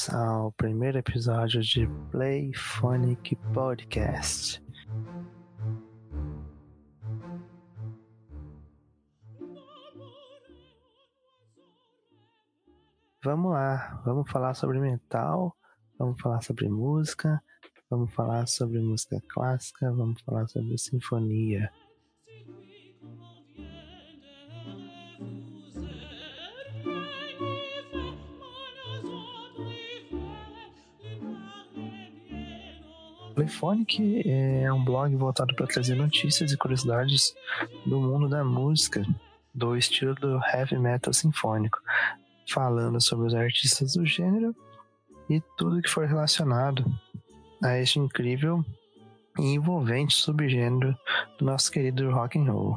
bem-vindos ao primeiro episódio de Playphonic Podcast. Vamos lá, vamos falar sobre metal, vamos falar sobre música, vamos falar sobre música clássica, vamos falar sobre sinfonia. Playphonic é um blog voltado para trazer notícias e curiosidades do mundo da música, do estilo do heavy metal sinfônico, falando sobre os artistas do gênero e tudo que for relacionado a este incrível e envolvente subgênero do nosso querido rock and roll.